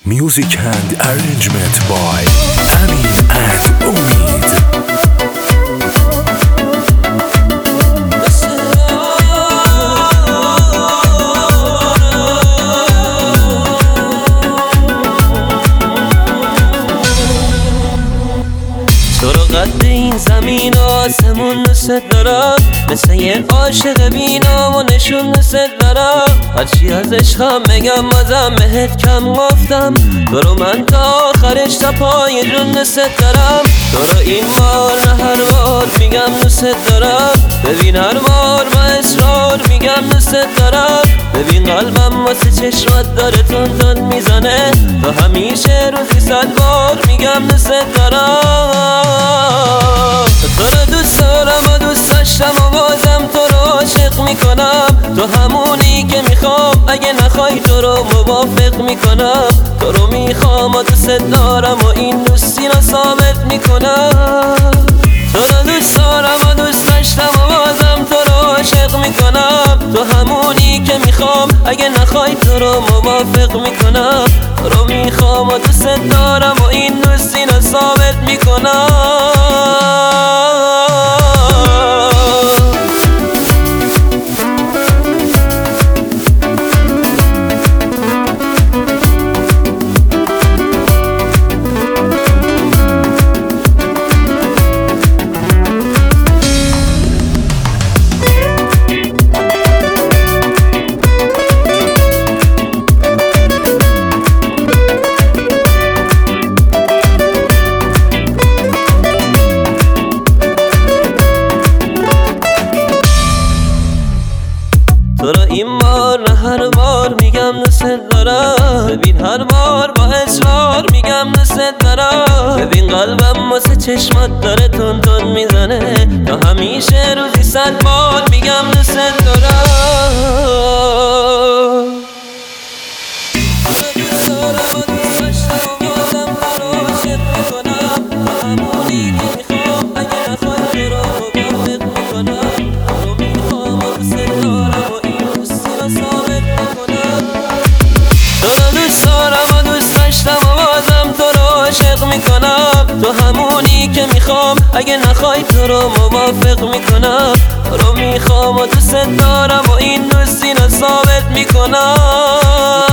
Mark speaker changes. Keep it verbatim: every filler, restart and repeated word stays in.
Speaker 1: Music and arrangement by Amin and Umid.
Speaker 2: تو رو قد این زمین و آسمون دوست دارم، مثل یه عاشق بینام و نشون دوست دارم. هرچی از عشقم بگم بازم بهت کم گفتم. تو رو من تا آخرش تا پای جون دوست دارم. تو رو این بار نه هر بار میگم دوست دارم. ببین هر بار با اصرار میگم دوست دارم. ببین قلبم واسه چشمات داره تون تون میزنه. تو همیشه روزی صد بار میگم دوست دارم. تو رو دوست دارم و دوست داشتم و بازم تو رو عاشق میکنم. تو همونی که میخوام، اگه نخوای تو رو موافق میکنم. تو رو میخوام و دوست دارم و این دوستی رو ثابت میکنم. تو رو دوست دارم و دوست داشتم و بازم تو رو عاشق میکنم. تو همونی که میخوام، اگه نخوای تو رو موافق میکنم. تو رو میخوام و دوست دارم و این دوستی رو ثابت میکنم. تو رو این بار نه هر بار میگم دوست دارم. ببین هر بار با اصرار میگم دوست دارم. ببین قلبم واسه چشمات داره تون تون میزنه. تا همیشه روزی صد بار میگم دوست دارم. تو رو دوست دارم و دوست داشتم و بازم تو رو عاشق میکنم. تو همونی که میخوام، اگه نخوای تو رو موافق میکنم. تو رو میخوام و دوست دارم و این دوستی رو ثابت میکنم. تو رو دوست دارم و دوست داشتم و بازم تو رو عاشق میکنم. تو همونی که میخوام، اگه نخوای تو رو موافق میکنم. تو رو میخوام و دوست دارم و این دوستی رو ثابت میکنم.